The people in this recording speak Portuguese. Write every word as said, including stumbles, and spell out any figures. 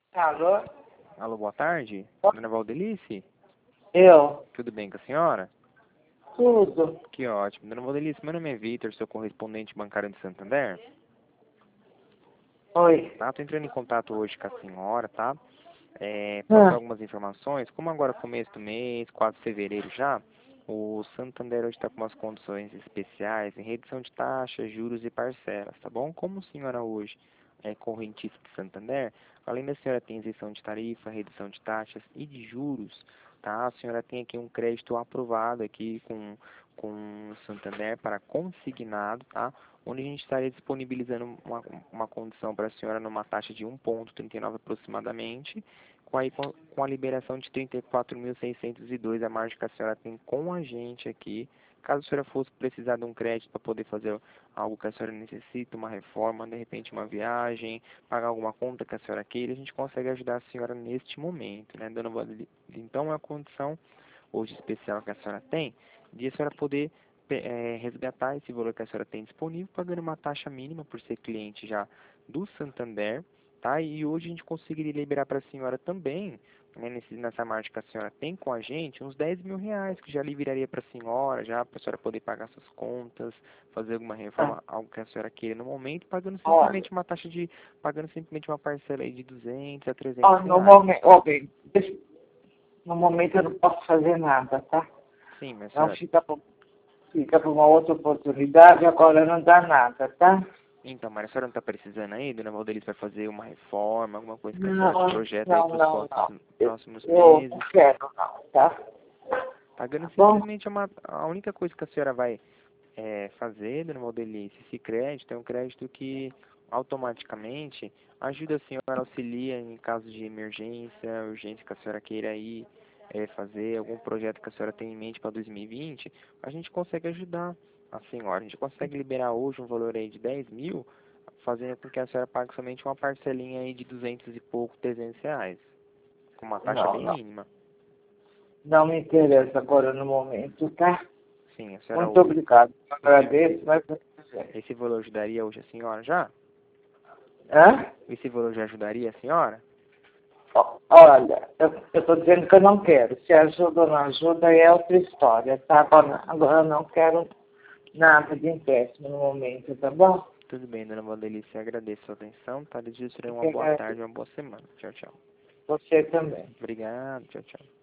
Alô? Alô, boa tarde. Dona Valdelice? Eu? Tudo bem com a senhora? Tudo. Que ótimo. Dona Valdelice, meu nome é Vitor, sou correspondente bancário de Santander. Oi. Tá, tô entrando em contato hoje com a senhora, tá? É, passar Ah, algumas informações. Como agora é começo do mês, quase fevereiro já, o Santander hoje está com umas condições especiais em redução de taxas, juros e parcelas, tá bom? Como a senhora hoje é correntista de Santander, além da senhora ter isenção de tarifa, redução de taxas e de juros, tá? A senhora tem aqui um crédito aprovado aqui com, com o Santander para consignado, tá? Onde a gente estaria disponibilizando uma, uma condição para a senhora numa taxa de um vírgula trinta e nove aproximadamente, com, aí, com, com a liberação de trinta e quatro mil seiscentos e dois, a margem que a senhora tem com a gente aqui. Caso a senhora fosse precisar de um crédito para poder fazer algo que a senhora necessita, uma reforma, de repente uma viagem, pagar alguma conta que a senhora queira, a gente consegue ajudar a senhora neste momento, né, dona Valdelice? Então, é a condição hoje especial que a senhora tem, de a senhora poder é, resgatar esse valor que a senhora tem disponível, pagando uma taxa mínima por ser cliente já do Santander, tá? E hoje a gente conseguiria liberar para a senhora também, né, nesse, nessa margem que a senhora tem com a gente, uns dez mil reais, que já liberaria para a senhora, já para a senhora poder pagar suas contas, fazer alguma ah, reforma, algo que a senhora queira no momento, pagando olha, simplesmente uma taxa de, pagando simplesmente uma parcela aí de duzentos a trezentos ó, no reais. momento, ó, bem, deixa- no momento eu não posso fazer nada, tá? Sim, mas a Então senhora. fica para fica para uma outra oportunidade, agora não dá nada, tá? Então, mas a senhora não está precisando aí, dona Valdelice, vai fazer uma reforma, alguma coisa que a senhora Não, projeta aí não, para os não, não. próximos, Eu, próximos eu não meses? quero não, tá? Pagando Tá bom? simplesmente uma, a única coisa que a senhora vai é, fazer, dona Valdelice, esse crédito é um crédito que automaticamente ajuda a senhora, auxilia em caso de emergência, urgência que a senhora queira aí é, fazer, algum projeto que a senhora tem em mente para dois mil e vinte, a gente consegue ajudar a senhora. A gente consegue liberar hoje um valor aí de dez mil, fazendo com que a senhora pague somente uma parcelinha aí de duzentos e pouco, trezentos reais, com uma taxa Não, bem não. mínima. Não me interessa agora no momento, tá? Sim, a senhora, Muito obrigado. esse, Agradeço, mas não quiser. esse valor ajudaria hoje a senhora já? Hã? Esse valor já ajudaria a senhora? Ó, olha, eu estou dizendo que eu não quero. Se ajuda ou não ajuda é outra história, tá? Agora, agora eu não quero nada de empréstimo no momento, tá bom? Tudo bem, dona Valdelice, agradeço a sua atenção, tá? Desejo uma Porque, boa é, tarde, uma boa semana. Tchau, tchau. você também. Obrigado, tchau, tchau.